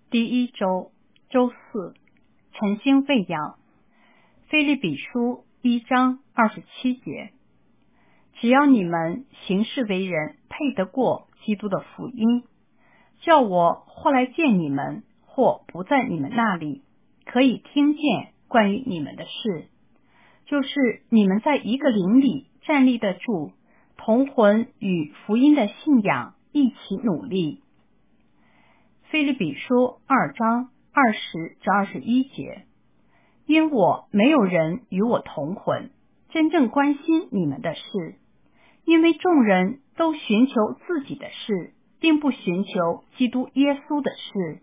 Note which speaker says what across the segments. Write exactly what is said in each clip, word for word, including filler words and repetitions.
Speaker 1: 第一周周四，晨星喂养。腓立比书一章二十七节，只要你们行事为人配得过基督的福音，叫我或来见你们，或不在你们那里，可以听见关于你们的事，就是你们在一个灵里站立得住，同魂与福音的信仰一起努力。腓立比书二章二十至二十一节，因我没有人与我同魂，真正关心你们的事，因为众人都寻求自己的事，并不寻求基督耶稣的事。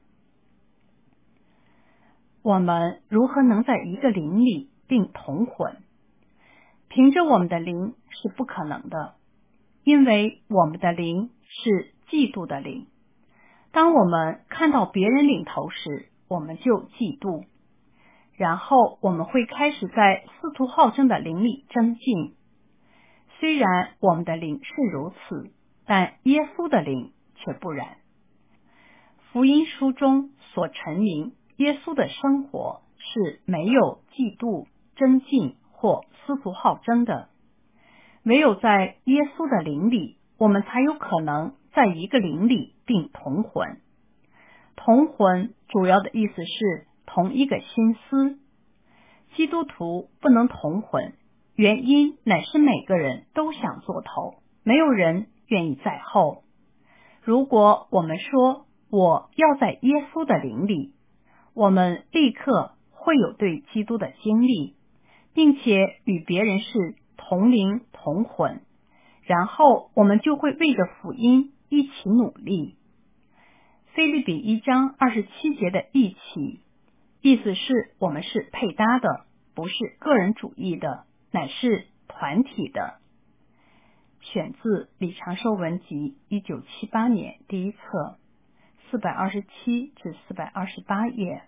Speaker 1: 我们如何能在一个灵里并同魂？凭着我们的灵是不可能的，因为我们的灵是嫉妒的灵。当我们看到别人领头时，我们就嫉妒，然后我们会开始在司徒好争的灵里争竞。虽然我们的灵是如此，但耶稣的灵却不然。福音书中所陈明耶稣的生活是没有嫉妒、争竞或司徒好争的。唯有在耶稣的灵里，我们才有可能在一个灵里并同魂。同魂主要的意思是同一个心思。基督徒不能同魂，原因乃是每个人都想做头，没有人愿意在后。如果我们说我要在耶稣的灵里，我们立刻会有对基督的经历，并且与别人是同灵同魂，然后我们就会为着福音一起努力。腓立比一章二十七节的一起，意思是我们是配搭的，不是个人主义的，乃是团体的。选自李长寿文集一九七八年第一册四百二十七至四百二十八页。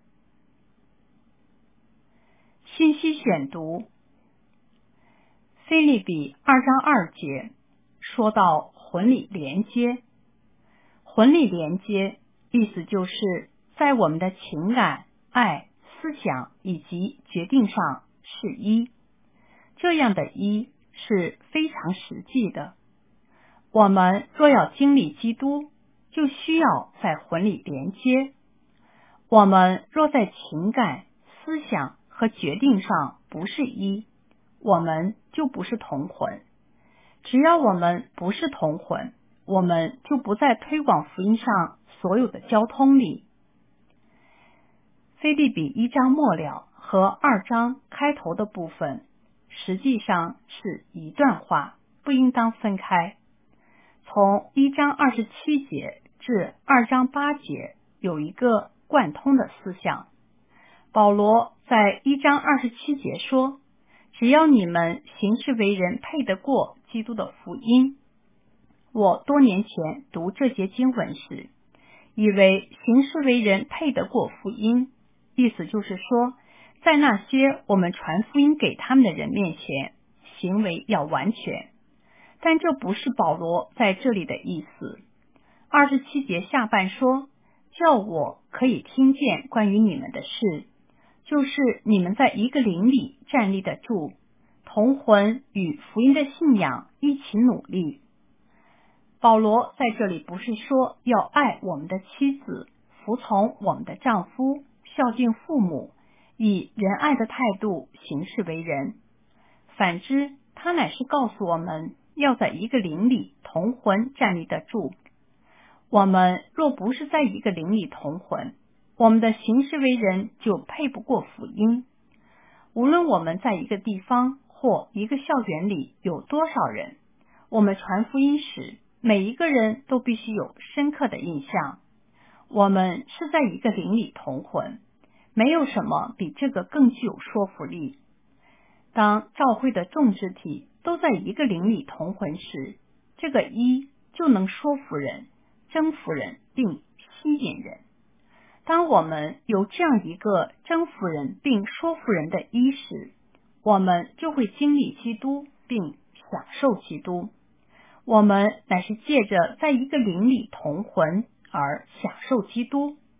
Speaker 1: 信息选读，腓立比二章二节说到魂理连接。魂理连接意思就是在我们的情感、爱、思想以及决定上是一。这样的一是非常实际的。我们若要经历基督，就需要在魂里连接。我们若在情感、思想和决定上不是一，我们就不是同魂。只要我们不是同魂，我们就不在推广福音上所有的交通里。腓立比一章末了和二章开头的部分实际上是一段话，不应当分开。从一章二十七节至二章八节有一个贯通的思想。保罗在一章二十七节说，只要你们行事为人配得过基督的福音。我多年前读这节经文时，以为行事为人配得过福音，意思就是说，在那些我们传福音给他们的人面前，行为要完全。但这不是保罗在这里的意思。二十七节下半说，叫我可以听见关于你们的事，就是你们在一个灵里站立得住，同魂与福音的信仰一起努力。保罗在这里不是说要爱我们的妻子，服从我们的丈夫，孝敬父母，以仁爱的态度行事为人。反之，他乃是告诉我们要在一个灵里同魂站立得住。我们若不是在一个灵里同魂，我们的行事为人就配不过福音。无论我们在一个地方或一个校园里有多少人，我们传福音时，每一个人都必须有深刻的印象。我们是在一个灵里同魂，没有什么比这个更具有说服力。当教会的众肢体都在一个灵里同魂时，这个一就能说服人、征服人并吸引人。当我们有这样一个征服人并说服人的一时，我们就会经历基督并享受基督。我们乃是借着在一个灵里同魂而享受基督。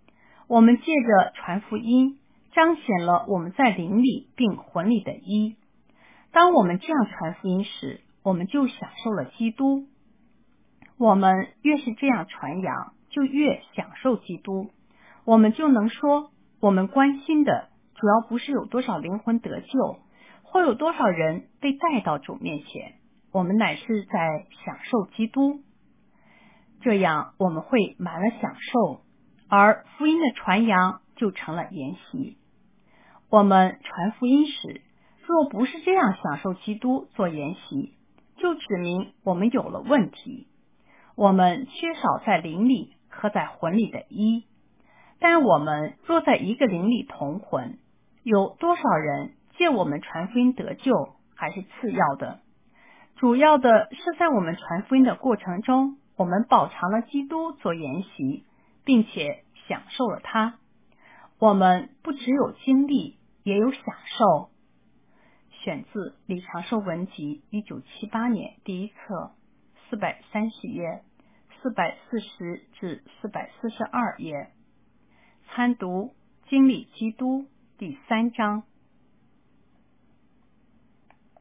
Speaker 1: 我们借着传福音，彰显了我们在灵里并魂里的一。当我们这样传福音时，我们就享受了基督。我们越是这样传扬，就越享受基督。我们就能说，我们关心的主要不是有多少灵魂得救，或有多少人被带到主面前，我们乃是在享受基督。这样我们会满了享受，而福音的传扬就成了筵席。我们传福音时，若不是这样享受基督做筵席，就指明我们有了问题。我们缺少在灵里和在魂里的一。但我们若在一个灵里同魂，有多少人借我们传福音得救还是次要的。主要的是在我们传福音的过程中，我们饱尝了基督做筵席，并且享受了他。我们不只有经历，也有享受。选自《李长寿文集》一九七八年第一册四百三十页，四百四十至四百四十二页。参读经历基督第三章。